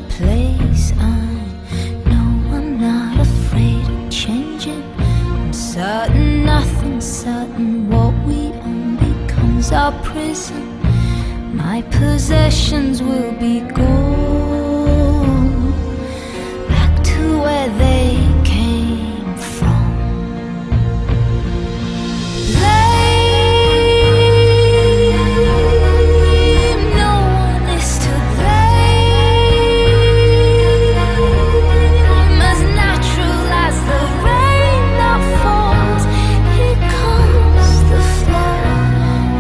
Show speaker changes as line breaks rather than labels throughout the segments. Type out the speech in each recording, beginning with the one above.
place. I know I'm not afraid of changing. I'm certain nothing's certain. What we own becomes our prison. My possessions will be gone back to where they came from. Blame, no one is to blame. As natural as the rain that falls, here comes the flood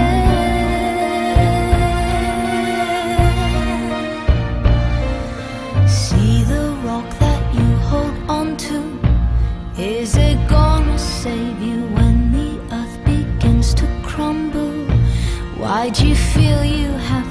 again. See the rock that you hold on to. Is it gonna save you when the earth begins to crumble? Why'd you feel you had